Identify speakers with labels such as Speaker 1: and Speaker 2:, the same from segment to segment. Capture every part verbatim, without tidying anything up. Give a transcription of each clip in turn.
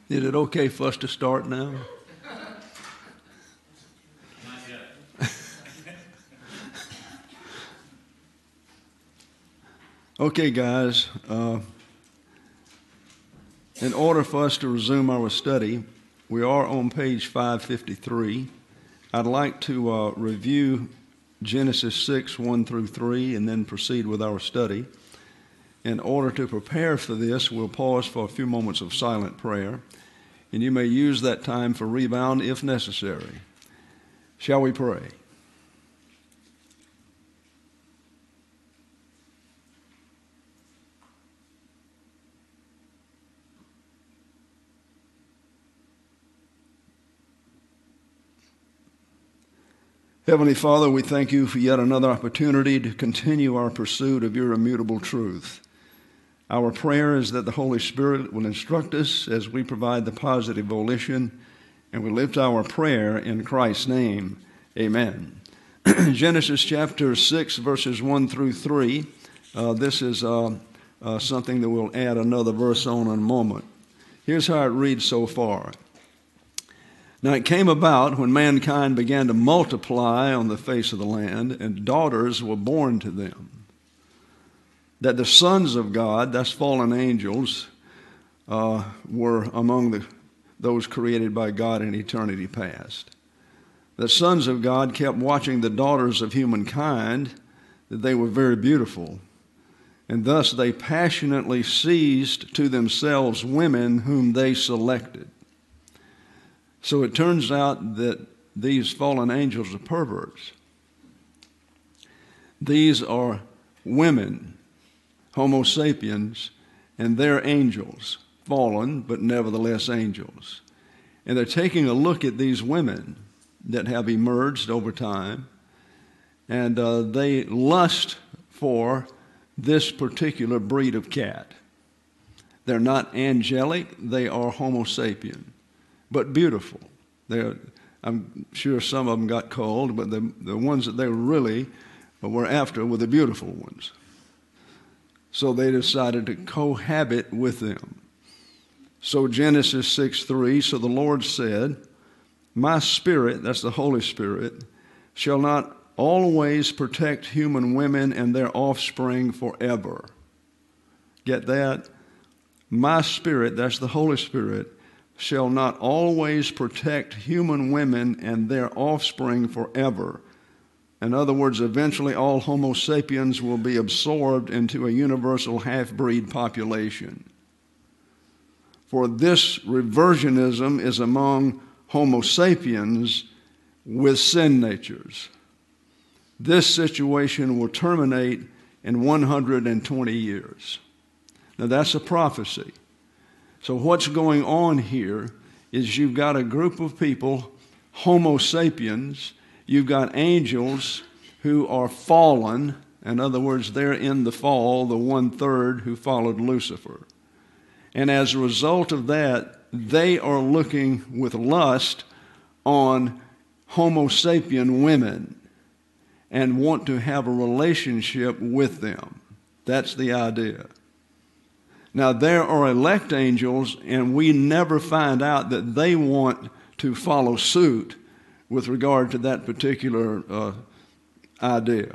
Speaker 1: Is it okay for us to start now?
Speaker 2: Not yet.
Speaker 1: Okay, guys. Uh, in order for us to resume our study, we are on page five fifty-three. I'd like to uh, review Genesis six, one through three, and then proceed with our study. In order to prepare for this, we'll pause for a few moments of silent prayer, and you may use that time for rebound if necessary. Shall we pray? Heavenly Father, we thank you for yet another opportunity to continue our pursuit of your immutable truth. Our prayer is that the Holy Spirit will instruct us as we provide the positive volition, and we lift our prayer in Christ's name. Amen. Genesis chapter six, verses one through three. Uh, this is uh, uh, something that we'll add another verse on in a moment. Here's how it reads so far. Now it came about when mankind began to multiply on the face of the land, and daughters were born to them, that the sons of God, that's fallen angels, uh, were among the, those created by God in eternity past. The sons of God kept watching the daughters of humankind, that they were very beautiful, and thus they passionately seized to themselves women whom they selected. So it turns out that these fallen angels are perverts. These are women, Homo sapiens, and they're angels, fallen, but nevertheless angels. And they're taking a look at these women that have emerged over time, and uh, they lust for this particular breed of cat. They're not angelic, they are Homo sapien, but beautiful. They're, I'm sure some of them got cold, but the, the ones that they really were after were the beautiful ones. So they decided to cohabit with them. So Genesis six three, so the Lord said, my spirit, that's the Holy Spirit, shall not always protect human women and their offspring forever. Get that? My spirit, that's the Holy Spirit, shall not always protect human women and their offspring forever. In other words, eventually all Homo sapiens will be absorbed into a universal half-breed population. For this reversionism is among Homo sapiens with sin natures. This situation will terminate in one hundred twenty years. Now that's a prophecy. So what's going on here is you've got a group of people, Homo sapiens. You've got angels who are fallen. In other words, they're in the fall, the one-third who followed Lucifer. And as a result of that, they are looking with lust on Homo sapien women and want to have a relationship with them. That's the idea. Now, there are elect angels, and we never find out that they want to follow suit with regard to that particular uh, idea.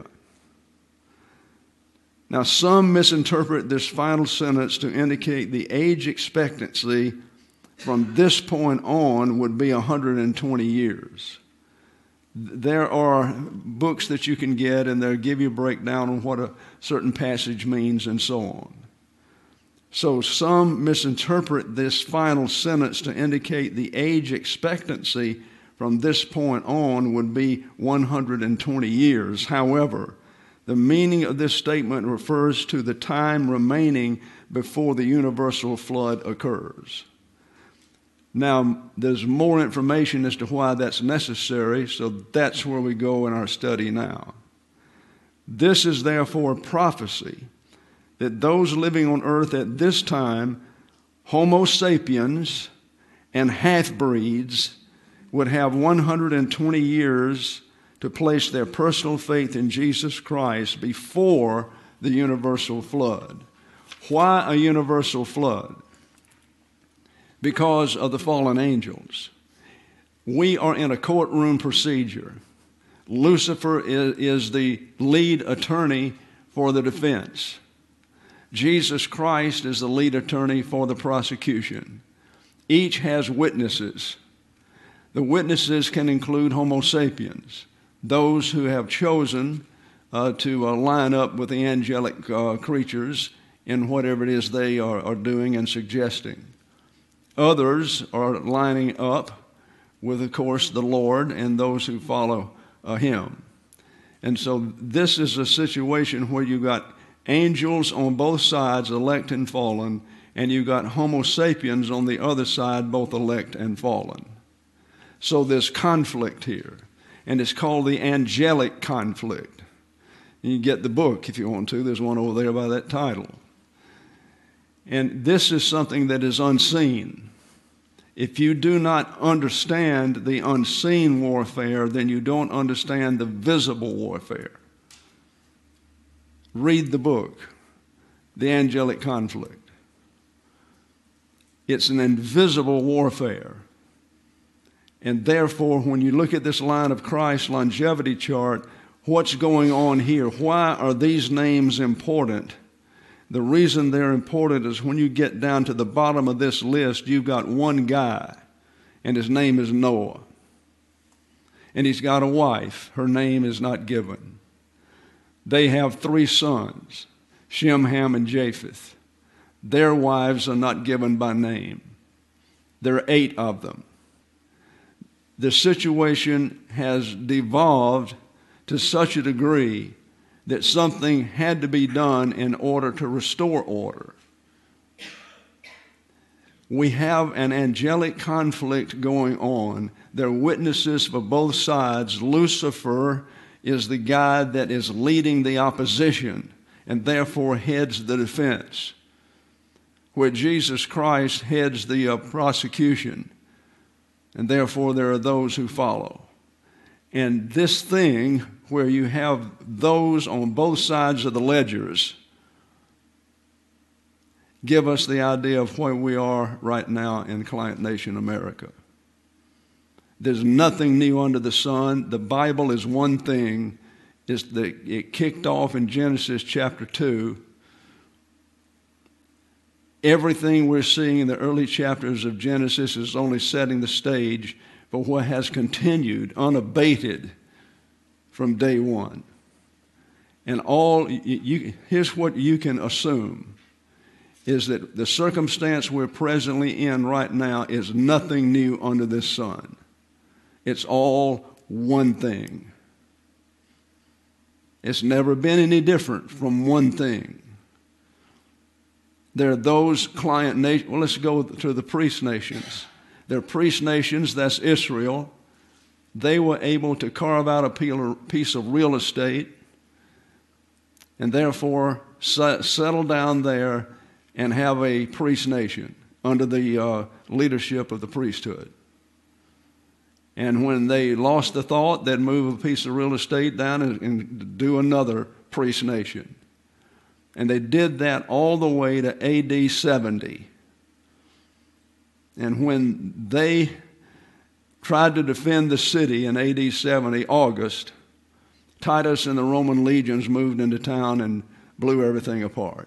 Speaker 1: Now, some misinterpret this final sentence to indicate the age expectancy from this point on would be one hundred twenty years. There are books that you can get, and they'll give you a breakdown on what a certain passage means and so on. So some misinterpret this final sentence to indicate the age expectancy from this point on would be one hundred twenty years. However, the meaning of this statement refers to the time remaining before the universal flood occurs. Now, there's more information as to why that's necessary, so that's where we go in our study now. This is therefore a prophecy that those living on earth at this time, Homo sapiens and half-breeds, would have one hundred twenty years to place their personal faith in Jesus Christ before the universal flood. Why a universal flood? because of the fallen angels. We are in a courtroom procedure. Lucifer is, is the lead attorney for the defense. Jesus Christ is the lead attorney for the prosecution. Each has witnesses. The witnesses can include Homo sapiens, those who have chosen uh, to uh, line up with the angelic uh, creatures in whatever it is they are, are doing and suggesting. Others are lining up with, of course, the Lord and those who follow uh, him. And so this is a situation where you got angels on both sides, elect and fallen, and you got Homo sapiens on the other side, both elect and fallen. So there's conflict here, and it's called the angelic conflict. You can get the book if you want to. There's one over there by that title. And this is something that is unseen. If you do not understand the unseen warfare, then you don't understand the visible warfare. Read the book, The Angelic Conflict. It's an invisible warfare. And therefore, when you look at this line of Christ's longevity chart, what's going on here? Why are these names important? The reason they're important is when you get down to the bottom of this list, you've got one guy, and his name is Noah. And he's got a wife. Her name is not given. They have three sons, Shem, Ham, and Japheth. Their wives are not given by name. There are eight of them. The situation has devolved to such a degree that something had to be done in order to restore order. We have an angelic conflict going on. There are witnesses for both sides. Lucifer is the guy that is leading the opposition and therefore heads the defense, where Jesus Christ heads the uh, prosecution, and therefore there are those who follow. And this thing where you have those on both sides of the ledgers give us the idea of where we are right now in Client Nation America. There's nothing new under the sun. The Bible is one thing. It's the, it kicked off in Genesis chapter two. Everything we're seeing in the early chapters of Genesis is only setting the stage for what has continued unabated from day one. And all you, you, here's what you can assume, is that the circumstance we're presently in right now is nothing new under this sun. It's all one thing. It's never been any different from one thing. There are those client nations. Well, let's go to the priest nations. There are priest nations, that's Israel. They were able to carve out a piece of real estate and therefore settle down there and have a priest nation under the uh, leadership of the priesthood. And when they lost the thought, they'd move a piece of real estate down and, and do another priest nation. And they did that all the way to A D seventy. And when they tried to defend the city in A D seventy, August, Titus and the Roman legions moved into town and blew everything apart.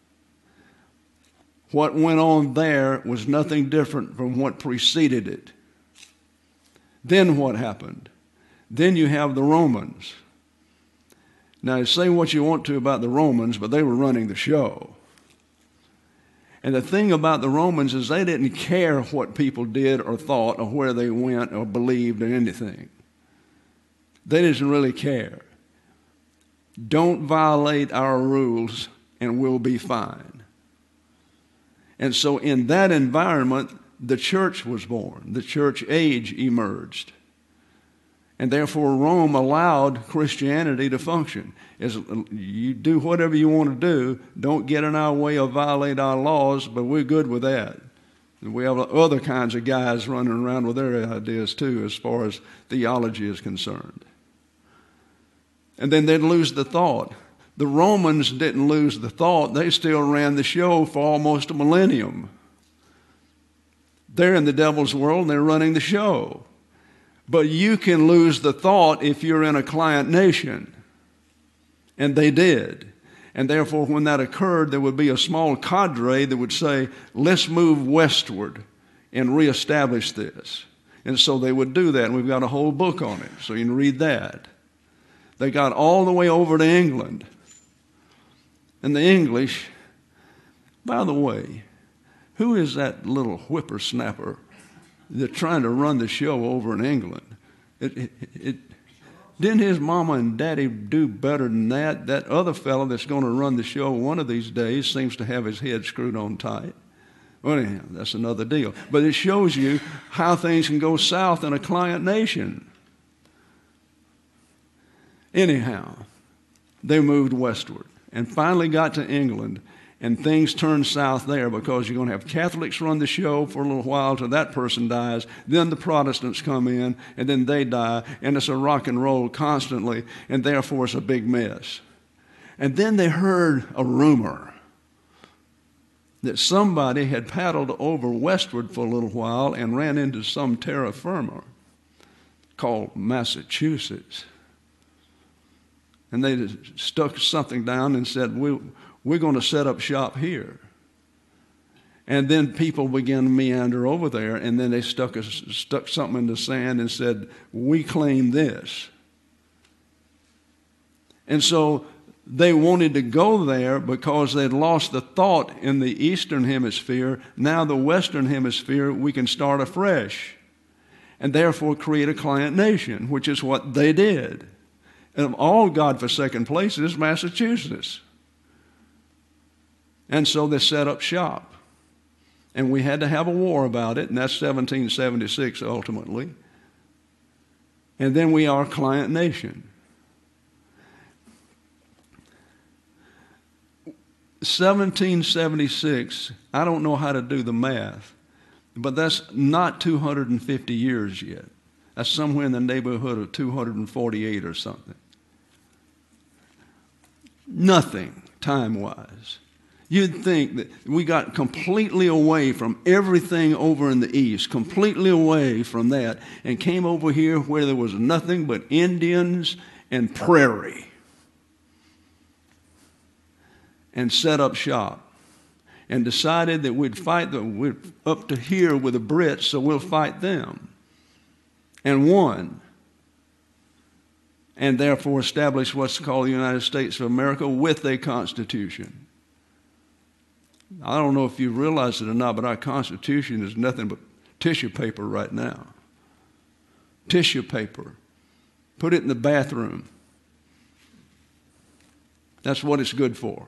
Speaker 1: What went on there was nothing different from what preceded it. Then what happened? Then you have the Romans. Now, say what you want to about the Romans, but they were running the show. And the thing about the Romans is they didn't care what people did or thought or where they went or believed or anything. They didn't really care. Don't violate our rules and we'll be fine. And so in that environment, the church was born. The church age emerged. And therefore Rome allowed Christianity to function. As you do whatever you want to do, don't get in our way or violate our laws, but we're good with that. And we have other kinds of guys running around with their ideas too, as far as theology is concerned. And then they'd lose the thought. The Romans didn't lose the thought. They still ran the show for almost a millennium. They're in the devil's world and they're running the show. But you can lose the thought if you're in a client nation. And they did. And therefore, when that occurred, there would be a small cadre that would say, let's move westward and reestablish this. And so they would do that. And we've got a whole book on it, so you can read that. They got all the way over to England. And the English, by the way, who is that little whippersnapper that's trying to run the show over in England? It, it, it, didn't his mama and daddy do better than that? That other fellow that's going to run the show one of these days seems to have his head screwed on tight. Well, anyhow, that's another deal. But it shows you how things can go south in a client nation. Anyhow, they moved westward and finally got to England, and things turned south there because you're going to have Catholics run the show for a little while till that person dies. Then the Protestants come in, and then they die, and it's a rock and roll constantly, and therefore it's a big mess. And then they heard a rumor that somebody had paddled over westward for a little while and ran into some terra firma called Massachusetts. And they stuck something down and said, we, we're going to set up shop here. And then people began to meander over there, and then they stuck, a, stuck something in the sand and said, we claim this. And so they wanted to go there because they'd lost the thought in the eastern hemisphere. Now the western hemisphere, we can start afresh and therefore create a client nation, which is what they did. And of all godforsaken places, Massachusetts. And so they set up shop. And we had to have a war about it, and that's seventeen seventy-six ultimately. And then we are a client nation. seventeen seventy-six, I don't know how to do the math, but that's not two hundred fifty years yet. That's somewhere in the neighborhood of two hundred forty-eight or something. Nothing time-wise. You'd think that we got completely away from everything over in the east, completely away from that, and came over here where there was nothing but Indians and prairie, and set up shop, and decided that we'd fight them. We're up to here with the Brits, so we'll fight them. And won, and therefore established what's called the United States of America with a constitution. I don't know if you realize it or not, but our constitution is nothing but tissue paper right now. Tissue paper. Put it in the bathroom. That's what it's good for.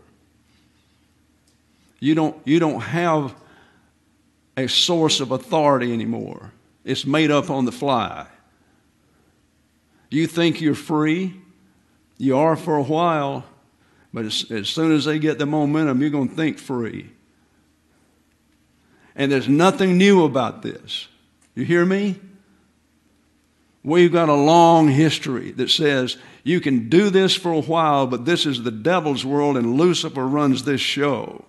Speaker 1: You don't, you don't have a source of authority anymore. It's made up on the fly. You think you're free. You are for a while, but as, as soon as they get the momentum, you're going to think free. And there's nothing new about this. You hear me? We've got a long history that says you can do this for a while, but this is the devil's world and Lucifer runs this show.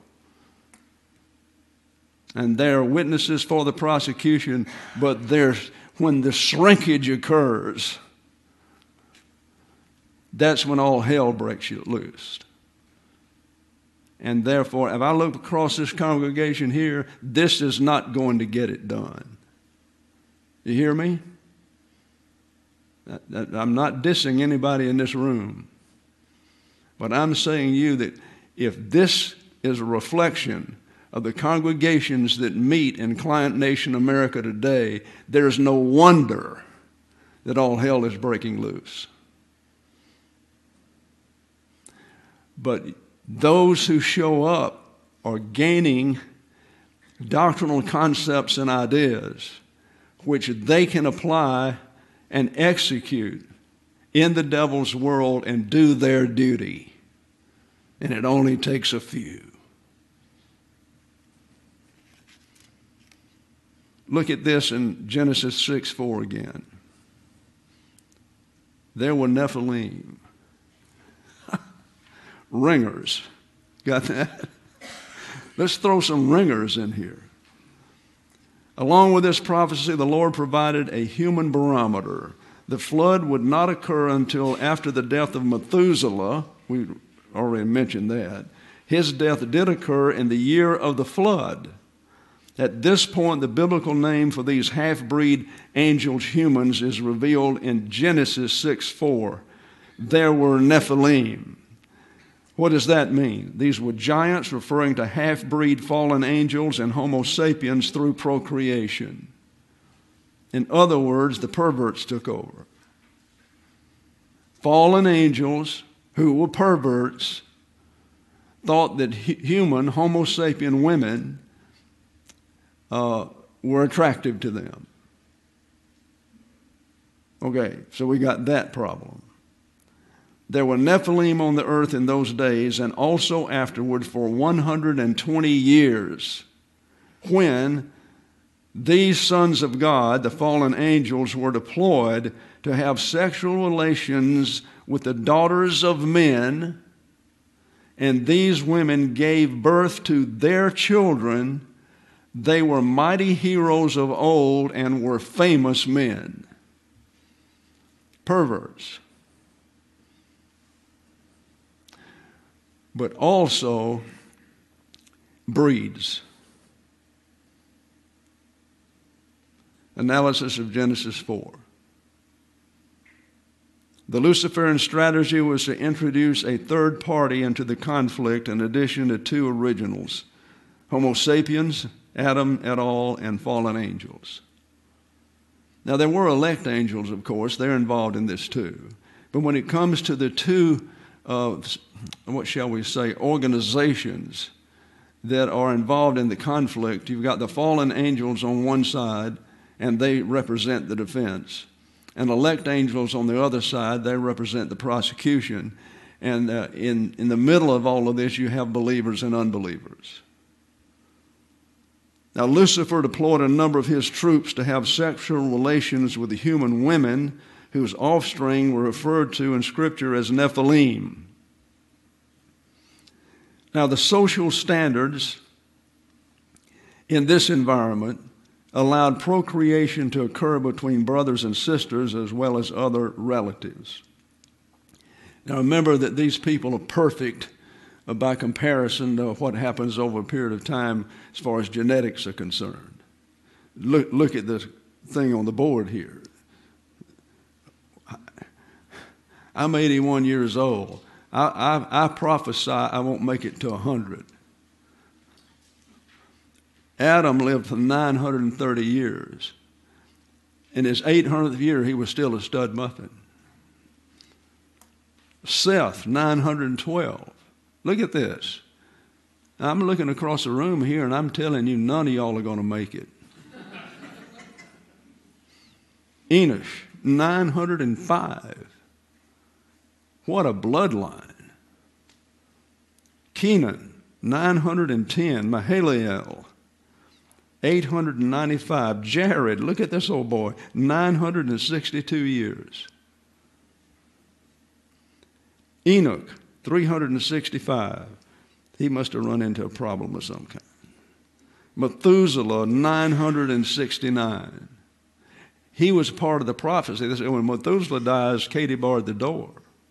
Speaker 1: And they're witnesses for the prosecution, but there's, when the shrinkage occurs, that's when all hell breaks loose. And therefore, if I look across this congregation here, this is not going to get it done. You hear me? I'm not dissing anybody in this room. But I'm saying to you that if this is a reflection of the congregations that meet in Client Nation America today, there's no wonder that all hell is breaking loose. But those who show up are gaining doctrinal concepts and ideas which they can apply and execute in the devil's world and do their duty. And it only takes a few. Look at this in Genesis six four again. There were Nephilim. Ringers. Got that? Let's throw some ringers in here. Along with this prophecy, the Lord provided a human barometer. The flood would not occur until after the death of Methuselah. We already mentioned that. His death did occur in the year of the flood. At this point, the biblical name for these half-breed angels, humans, is revealed in Genesis six four. There were Nephilim. What does that mean? These were giants, referring to half-breed fallen angels and Homo sapiens through procreation. In other words, the perverts took over. Fallen angels who were perverts thought that human, Homo sapien women uh, were attractive to them. Okay, so we got that problem. There were Nephilim on the earth in those days and also afterward for one hundred twenty years, when these sons of God, the fallen angels, were deployed to have sexual relations with the daughters of men, and these women gave birth to their children. They were mighty heroes of old and were famous men. Perverts. But also breeds. Analysis of Genesis four. The Luciferian strategy was to introduce a third party into the conflict in addition to two originals, Homo sapiens, Adam et al., and fallen angels. Now, there were elect angels, of course. They're involved in this too. But when it comes to the two uh, what shall we say, organizations that are involved in the conflict, you've got the fallen angels on one side, and they represent the defense. And elect angels on the other side, they represent the prosecution. And uh, in, in the middle of all of this, you have believers and unbelievers. Now, Lucifer deployed a number of his troops to have sexual relations with the human women whose offspring were referred to in Scripture as Nephilim. Now, the social standards in this environment allowed procreation to occur between brothers and sisters as well as other relatives. Now, remember that these people are perfect by comparison to what happens over a period of time as far as genetics are concerned. Look, look at this thing on the board here. I'm eighty-one years old. I, I, I prophesy I won't make it to one hundred. Adam lived for nine hundred thirty years. In his eight hundredth year, he was still a stud muffin. Seth, nine hundred twelve. Look at this. I'm looking across the room here, and I'm telling you, none of y'all are going to make it. Enosh, nine hundred five. What a bloodline. Kenan, nine hundred ten. Mahalalel, eight hundred ninety-five. Jared, look at this old boy, nine hundred sixty-two years. Enoch, three hundred sixty-five. He must have run into a problem of some kind. Methuselah, nine hundred sixty-nine. He was part of the prophecy. They said when Methuselah dies, Katie barred the door.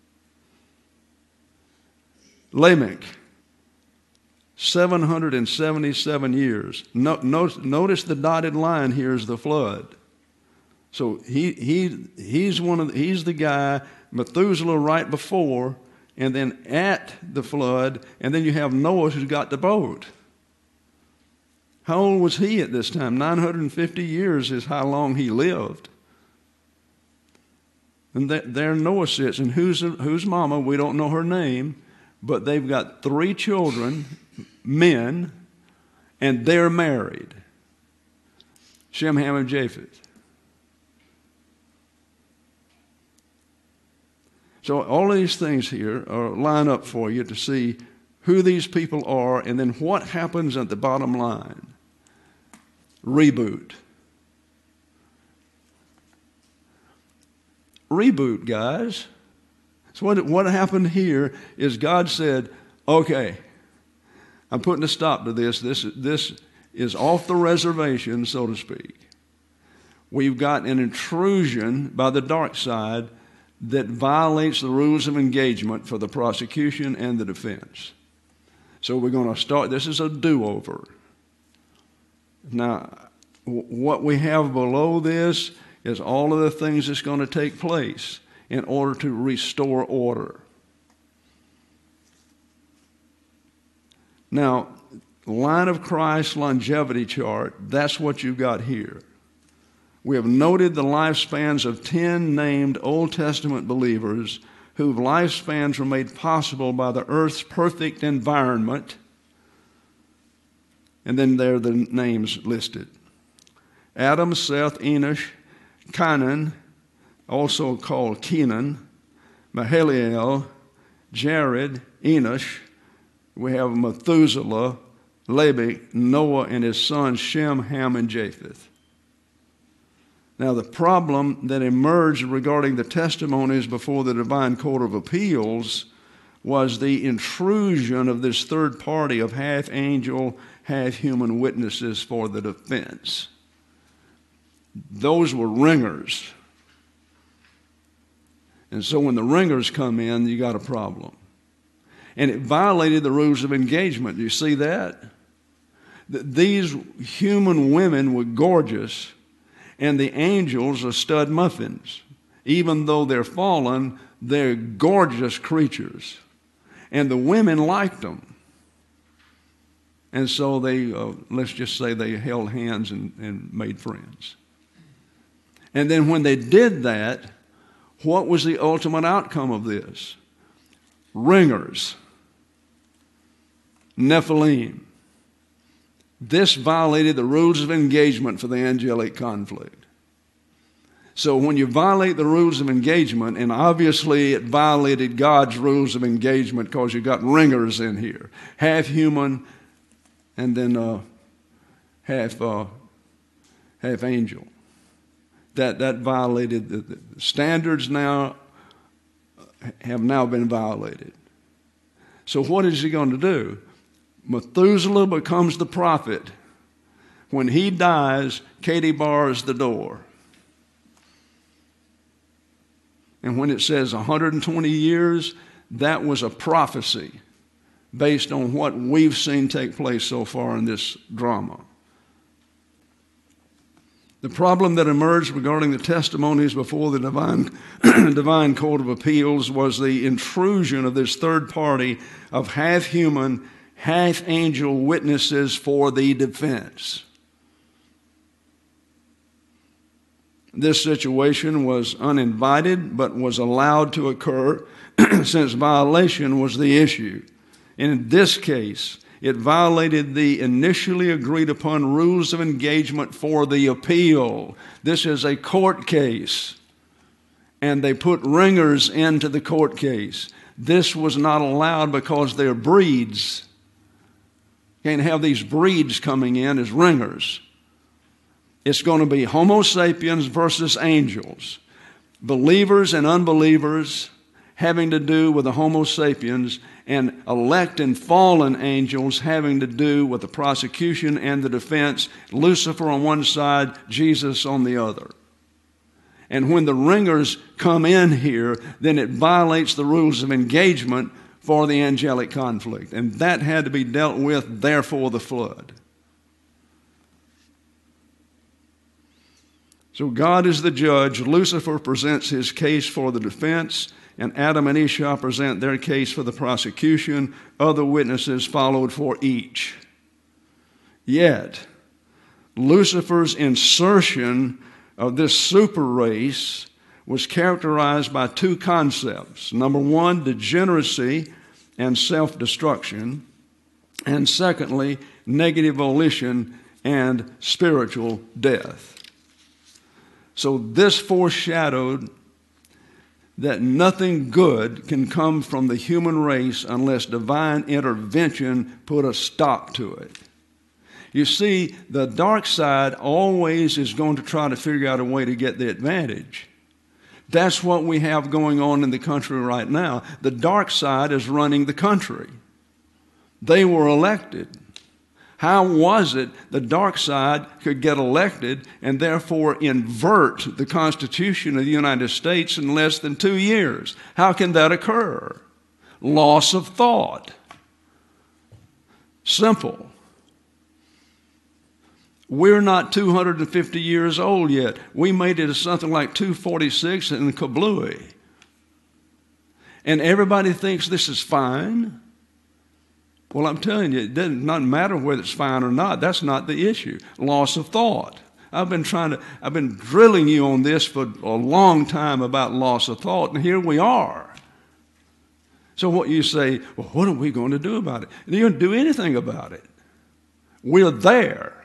Speaker 1: Lamech, seven hundred seventy-seven years. No, no, notice the dotted line here is the flood. So he he he's one of the, he's the guy, Methuselah right before, and then at the flood, and then you have Noah who's got the boat. How old was he at this time? nine hundred fifty years is how long he lived. And that, there Noah sits, and who's whose mama? We don't know her name. But they've got three children, men, and they're married. Shem, Ham, and Japheth. So all of these things here are line up for you to see who these people are and then what happens at the bottom line. Reboot. Reboot, guys. So what, what happened here is God said, okay, I'm putting a stop to this. This, this is off the reservation, so to speak. We've got an intrusion by the dark side that violates the rules of engagement for the prosecution and the defense. So we're going to start, this is a do-over. Now, w- what we have below this is all of the things that's going to take place in order to restore order. Now, line of Christ longevity chart, that's what you've got here. We have noted the lifespans of ten named Old Testament believers whose lifespans were made possible by the earth's perfect environment. And then there are the names listed. Adam, Seth, Enosh, Cainan, also called Kenan, Mahalalel, Jared, Enosh. We have Methuselah, Lamech, Noah, and his sons Shem, Ham, and Japheth. Now, the problem that emerged regarding the testimonies before the Divine Court of Appeals was the intrusion of this third party of half angel, half human witnesses for the defense. Those were ringers. And so when the ringers come in, you got a problem. And it violated the rules of engagement. Do you see that? These human women were gorgeous, and the angels are stud muffins. Even though they're fallen, they're gorgeous creatures. And the women liked them. And so they, uh, let's just say they held hands and, and made friends. And then when they did that, what was the ultimate outcome of this? Ringers. Nephilim. This violated the rules of engagement for the angelic conflict. So when you violate the rules of engagement, and obviously it violated God's rules of engagement because you got ringers in here, half human and then uh, half uh, half angel. That that violated the, the standards. Now have now been violated. So what is he going to do? Methuselah becomes the prophet. When he dies, Katie bars the door. And when it says one hundred twenty years, that was a prophecy based on what we've seen take place so far in this drama. The problem that emerged regarding the testimonies before the divine, divine Court of Appeals was the intrusion of this third party of half human, half angel witnesses for the defense. This situation was uninvited but was allowed to occur since violation was the issue. In this case, it violated the initially agreed upon rules of engagement for the appeal. This is a court case, and they put ringers into the court case. This was not allowed because they're breeds. Can't have these breeds coming in as ringers. It's going to be Homo sapiens versus angels. Believers and unbelievers having to do with the Homo sapiens, and elect and fallen angels having to do with the prosecution and the defense. Lucifer on one side, Jesus on the other. And when the ringers come in here, then it violates the rules of engagement for the angelic conflict. And that had to be dealt with, therefore the flood. So God is the judge. Lucifer presents his case for the defense, and Adam and Esau present their case for the prosecution. Other witnesses followed for each. Yet, Lucifer's insertion of this super race was characterized by two concepts. Number one, degeneracy and self-destruction. And secondly, negative volition and spiritual death. So this foreshadowed that nothing good can come from the human race unless divine intervention put a stop to it. You see, the dark side always is going to try to figure out a way to get the advantage. That's what we have going on in the country right now. The dark side is running the country. They were elected. How was it the dark side could get elected and therefore invert the Constitution of the United States in less than two years? How can that occur? Loss of thought. Simple. We're not two hundred fifty years old yet. We made it to something like two forty-six in Kablooey. And everybody thinks this is fine. Well, I'm telling you, it doesn't not matter whether it's fine or not. That's not the issue. Loss of thought. I've been trying to, I've been drilling you on this for a long time about loss of thought, and here we are. So what you say, well, what are we going to do about it? And you don't do anything about it. We're there.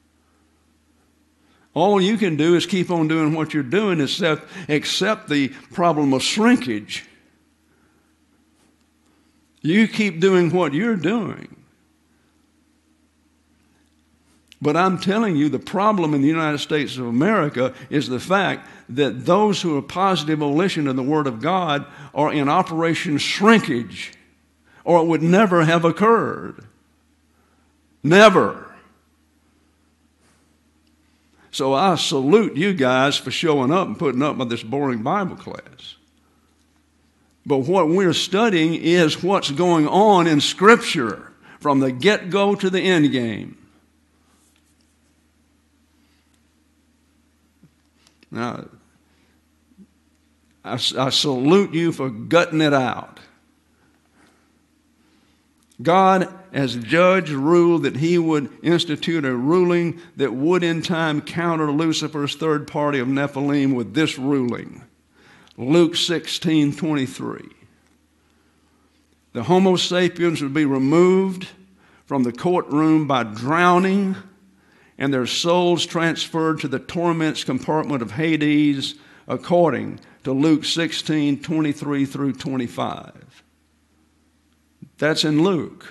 Speaker 1: All you can do is keep on doing what you're doing, except, except the problem of shrinkage. You keep doing what you're doing. But I'm telling you, the problem in the United States of America is the fact that those who are positive volition of the Word of God are in operation shrinkage, or it would never have occurred. Never. So I salute you guys for showing up and putting up with this boring Bible class. But what we're studying is what's going on in Scripture from the get-go to the end game. Now, I, I salute you for gutting it out. God, as judge, ruled that he would institute a ruling that would in time counter Lucifer's third party of Nephilim with this ruling. Luke sixteen twenty-three. The Homo sapiens would be removed from the courtroom by drowning and their souls transferred to the torments compartment of Hades according to Luke sixteen twenty-three through twenty-five. That's in Luke.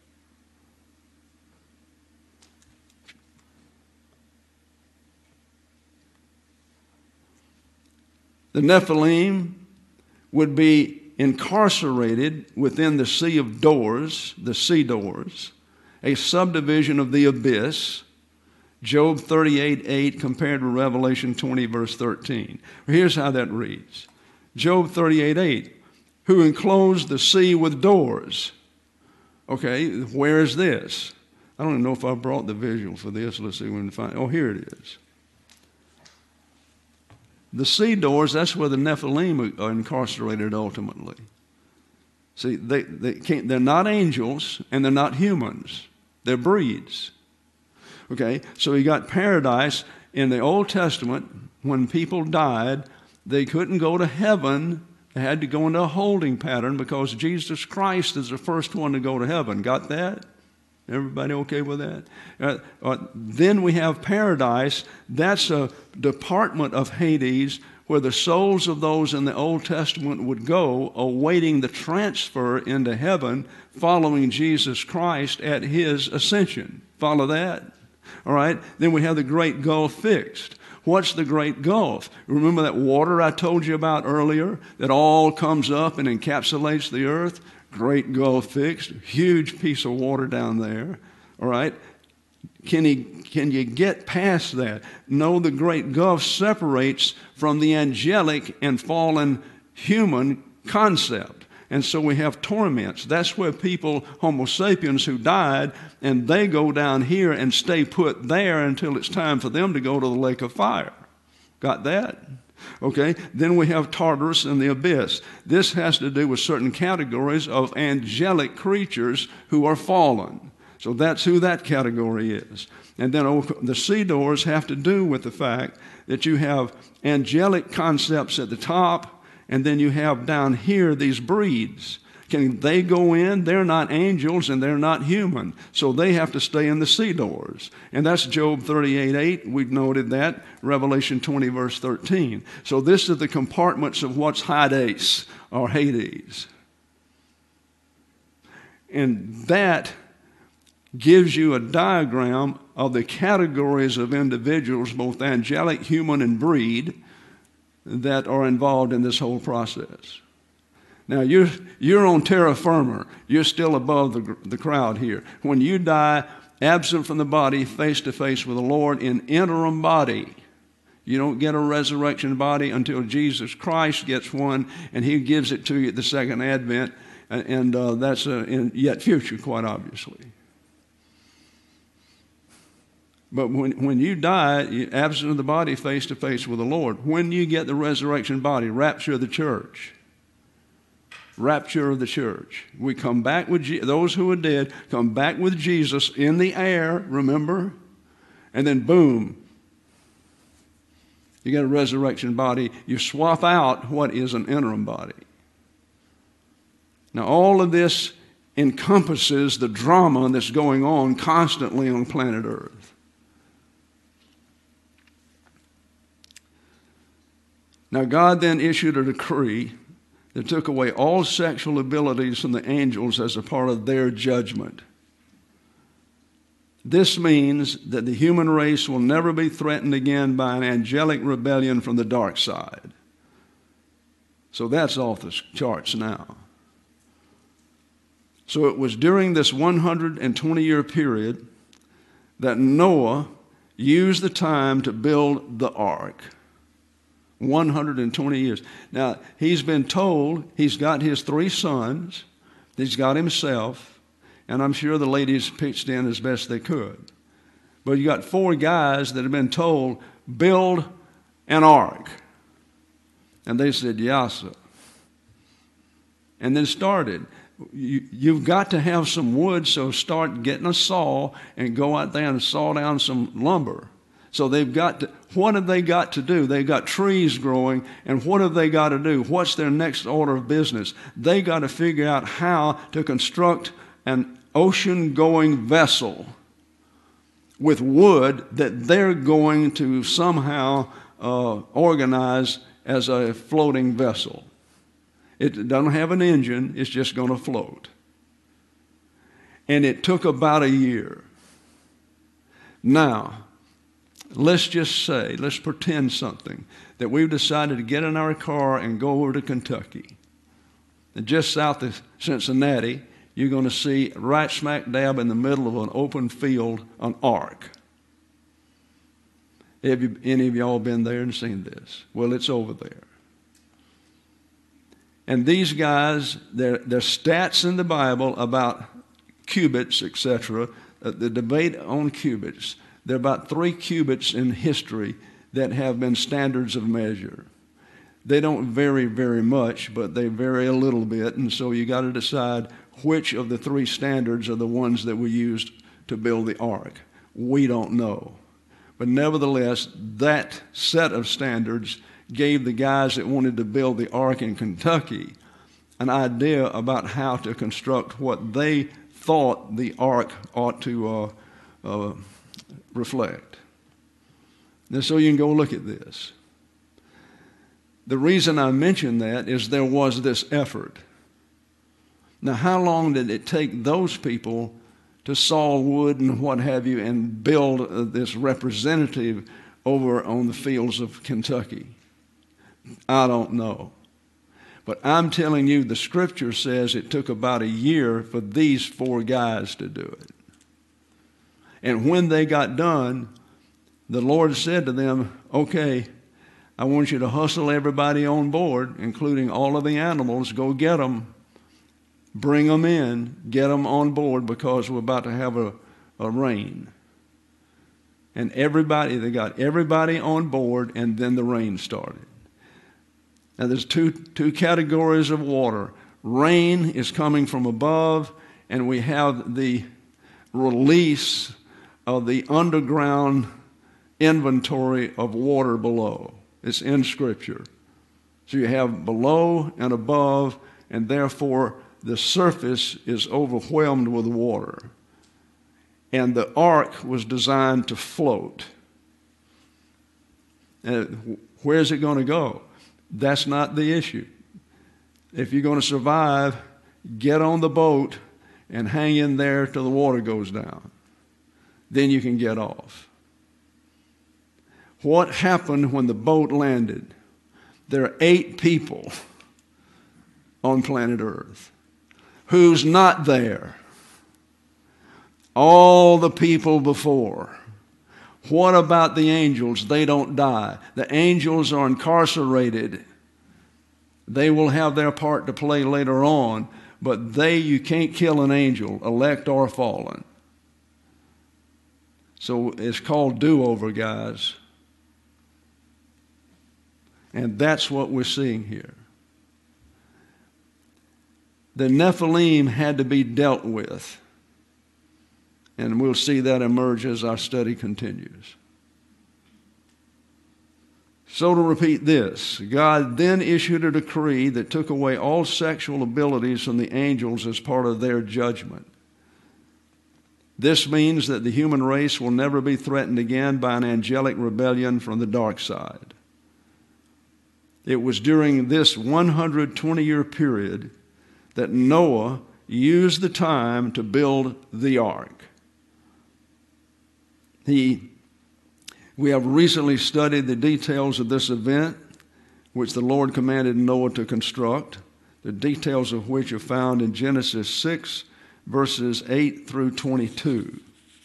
Speaker 1: The Nephilim would be incarcerated within the Sea of Doors, the sea doors, a subdivision of the abyss, Job thirty-eight eight compared to Revelation twenty verse thirteen. Here's how that reads. Job thirty-eight eight, who enclosed the sea with doors. Okay, where is this? I don't even know if I brought the visual for this. Let's see if we can find it. Oh, here it is. The sea doors, that's where the Nephilim are incarcerated ultimately. See, they, they can't, they're not angels and they're not humans. They're breeds. Okay, so you got paradise. In the Old Testament, when people died, they couldn't go to heaven. They had to go into a holding pattern because Jesus Christ is the first one to go to heaven. Got that? Everybody okay with that? Uh, uh, then we have paradise. That's a department of Hades where the souls of those in the Old Testament would go awaiting the transfer into heaven following Jesus Christ at his ascension. Follow that? All right. Then we have the Great Gulf fixed. What's the Great Gulf? Remember that water I told you about earlier that all comes up and encapsulates the earth? Great Gulf fixed, huge piece of water down there, all right? Can, he, can you get past that? No, the Great Gulf separates from the angelic and fallen human concept. And so we have torments. That's where people, Homo sapiens who died, and they go down here and stay put there until it's time for them to go to the lake of fire. Got that? Okay, then we have Tartarus and the abyss. This has to do with certain categories of angelic creatures who are fallen. So that's who that category is. And then the sea doors have to do with the fact that you have angelic concepts at the top, and then you have down here these breeds. Can they go in? They're not angels and they're not human. So they have to stay in the sea doors. And that's Job thirty-eight eight. We've noted that. Revelation twenty verse thirteen. So this is the compartments of what's Hades or Hades. And that gives you a diagram of the categories of individuals, both angelic, human, and breed, that are involved in this whole process. Now, you're, you're on terra firma. You're still above the, the crowd here. When you die, absent from the body, face to face with the Lord in interim body. You don't get a resurrection body until Jesus Christ gets one, and he gives it to you at the second advent, and uh, that's uh, in yet future, quite obviously. But when, when you die, you're absent of the body, face to face with the Lord. When you get the resurrection body, rapture of the church. Rapture of the church. We come back with Je- those who are dead, come back with Jesus in the air, remember? And then boom, you get a resurrection body. You swap out what is an interim body. Now, all of this encompasses the drama that's going on constantly on planet Earth. Now, God then issued a decree that took away all sexual abilities from the angels as a part of their judgment. This means that the human race will never be threatened again by an angelic rebellion from the dark side. So that's off the charts now. So it was during this one hundred twenty year period that Noah used the time to build the ark. one hundred twenty years. Now, he's been told he's got his three sons, he's got himself, and I'm sure the ladies pitched in as best they could. But you got four guys that have been told, build an ark. And they said, yeah, sir. And then started. You, you've got to have some wood, so start getting a saw and go out there and saw down some lumber. So they've got to, what have they got to do? They've got trees growing, and what have they got to do? What's their next order of business? They got to figure out how to construct an ocean-going vessel with wood that they're going to somehow uh, organize as a floating vessel. It doesn't have an engine, it's just going to float. And it took about a year. Now, let's just say, let's pretend something, that we've decided to get in our car and go over to Kentucky. And just south of Cincinnati, you're going to see right smack dab in the middle of an open field an ark. Have you, any of y'all been there and seen this? Well, it's over there. And these guys, their, their stats in the Bible about cubits, et cetera, uh, the debate on cubits, there are about three cubits in history that have been standards of measure. They don't vary very much, but they vary a little bit, and so you got to decide which of the three standards are the ones that were used to build the ark. We don't know. But nevertheless, that set of standards gave the guys that wanted to build the ark in Kentucky an idea about how to construct what they thought the ark ought to uh, uh, reflect. And so you can go look at this. The reason I mention that is there was this effort. Now, how long did it take those people to saw wood and what have you and build uh, this representative over on the fields of Kentucky? I don't know. But I'm telling you, the scripture says it took about a year for these four guys to do it. And when they got done, the Lord said to them, okay, I want you to hustle everybody on board, including all of the animals. Go get them. Bring them in. Get them on board because we're about to have a, a rain. And everybody, they got everybody on board, and then the rain started. Now, there's two, two categories of water. Rain is coming from above, and we have the release of the underground inventory of water below. It's in Scripture. So you have below and above, and therefore the surface is overwhelmed with water. And the ark was designed to float. And where is it going to go? That's not the issue. If you're going to survive, get on the boat and hang in there till the water goes down. Then you can get off. What happened when the boat landed? There are eight people on planet Earth. Who's not there? all the people before. What about the angels? They don't die. The angels are incarcerated. They will have their part to play later on, but they, you can't kill an angel, elect or fallen. So it's called do-over, guys. And that's what we're seeing here. The Nephilim had to be dealt with. And we'll see that emerge as our study continues. So to repeat this, God then issued a decree that took away all sexual abilities from the angels as part of their judgment. This means that the human race will never be threatened again by an angelic rebellion from the dark side. It was during this one hundred twenty year period that Noah used the time to build the ark. He, we have recently studied the details of this event, which the Lord commanded Noah to construct, the details of which are found in Genesis six, verses eight through twenty-two.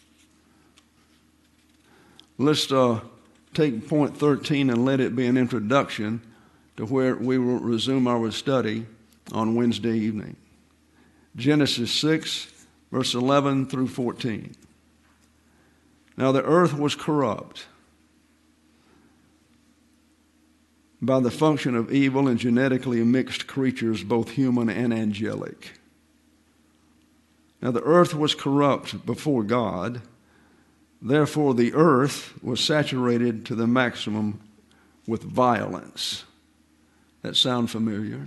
Speaker 1: Let's uh, take point thirteen and let it be an introduction to where we will resume our study on Wednesday evening. Genesis six, verse eleven through fourteen. Now the earth was corrupt by the function of evil and genetically mixed creatures, both human and angelic. Now the earth was corrupt before God. Therefore the earth was saturated to the maximum with violence. That sound familiar?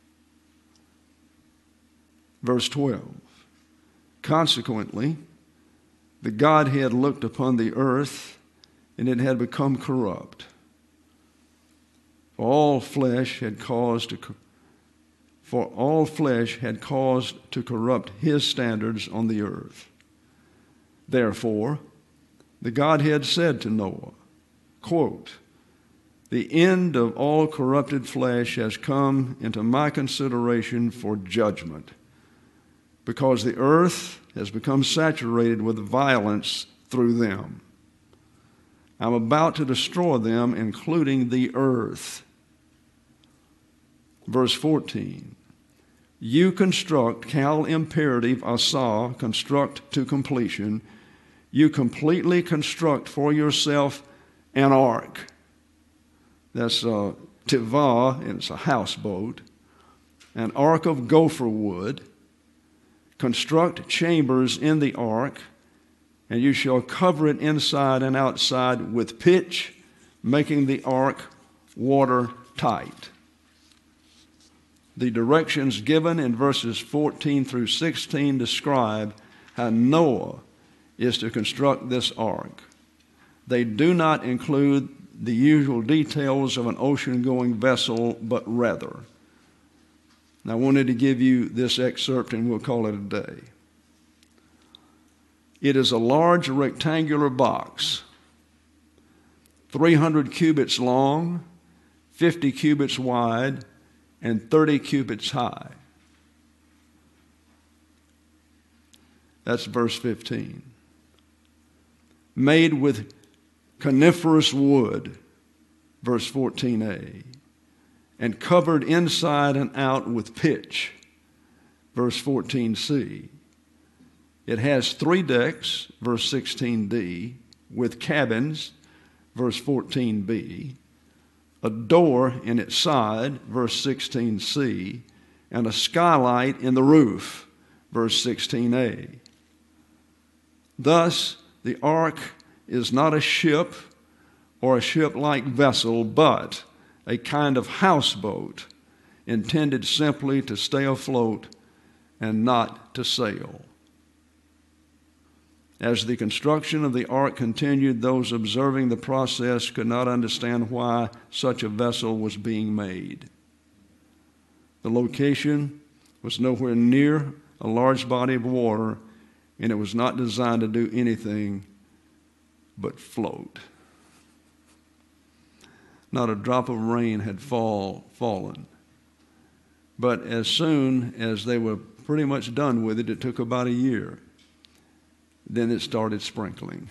Speaker 1: Verse twelve. Consequently, the Godhead looked upon the earth, and it had become corrupt. For all flesh had caused to, for all flesh had caused to corrupt his standards on the earth. Therefore, the Godhead said to Noah, quote, "The end of all corrupted flesh has come into my consideration for judgment, because the earth has become saturated with violence through them. I'm about to destroy them, including the earth." Verse fourteen. You construct, cal imperative asa, construct to completion. You completely construct for yourself an ark. That's a tivah, and it's a houseboat. An ark of gopher wood. Construct chambers in the ark, and you shall cover it inside and outside with pitch, making the ark watertight. The directions given in verses fourteen through sixteen describe how Noah is to construct this ark. They do not include the usual details of an ocean-going vessel, but rather. I wanted to give you this excerpt, and we'll call it a day. It is a large rectangular box, three hundred cubits long, fifty cubits wide, and thirty cubits high. That's verse fifteen. Made with coniferous wood, verse fourteen a. And covered inside and out with pitch, verse fourteen c. It has three decks, verse sixteen d, with cabins, verse fourteen b, a door in its side, verse sixteen c, and a skylight in the roof, verse sixteen a. Thus, the ark is not a ship or a ship-like vessel, but a kind of houseboat intended simply to stay afloat and not to sail. As the construction of the ark continued, those observing the process could not understand why such a vessel was being made. The location was nowhere near a large body of water, and it was not designed to do anything but float. Not a drop of rain had fall, fallen. But as soon as they were pretty much done with it, it took about a year. then it started sprinkling.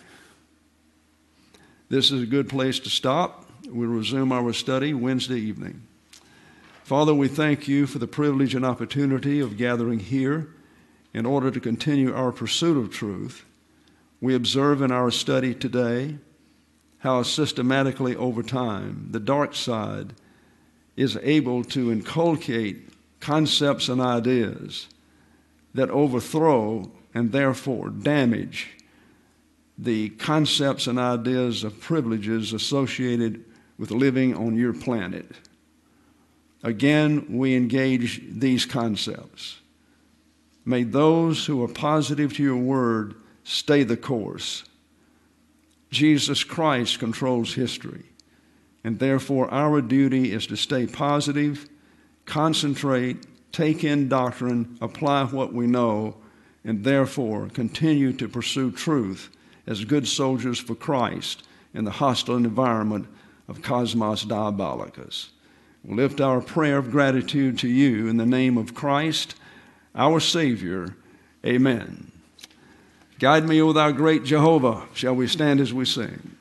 Speaker 1: This is a good place to stop. We'll resume our study Wednesday evening. Father, we thank you for the privilege and opportunity of gathering here in order to continue our pursuit of truth. We observe in our study today how systematically over time the dark side is able to inculcate concepts and ideas that overthrow and therefore damage the concepts and ideas of privileges associated with living on your planet. Again, we engage these concepts. May those who are positive to your word stay the course. Jesus Christ controls history, and therefore our duty is to stay positive, concentrate, take in doctrine, apply what we know, and therefore continue to pursue truth as good soldiers for Christ in the hostile environment of Cosmos Diabolicus. We'll lift our prayer of gratitude to you in the name of Christ, our Savior. Amen. Guide me, O thou great Jehovah. Shall we stand as we sing?